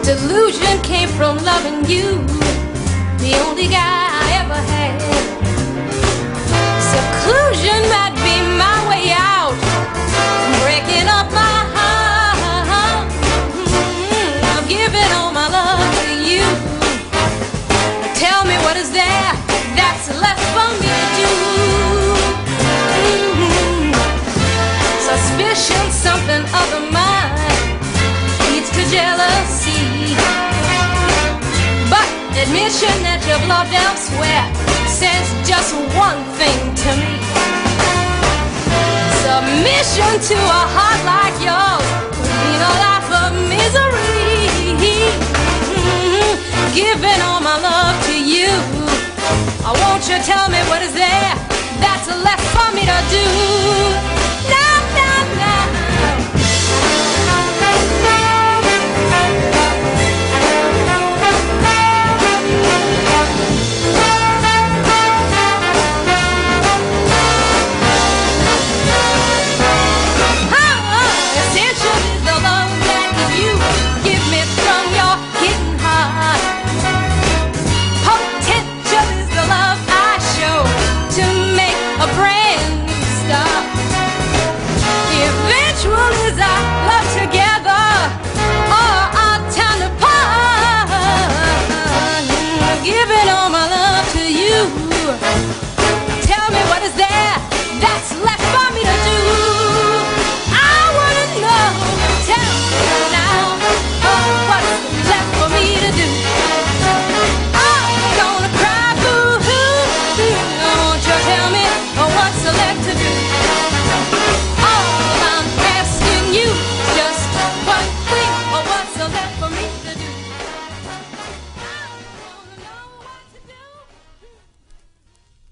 Delusion came from loving you, the only guy I ever had. Seclusion might be my way out, breaking up my heart. I've given all my love to you. Tell me what is there that's left for me to do. Suspicion, something of the mind, leads to jealousy. But admission that you've loved elsewhere says just one thing to me. Submission to a heart like yours would mean a life of misery. Giving all my love to you, won't you tell me what is there that's left for me to do?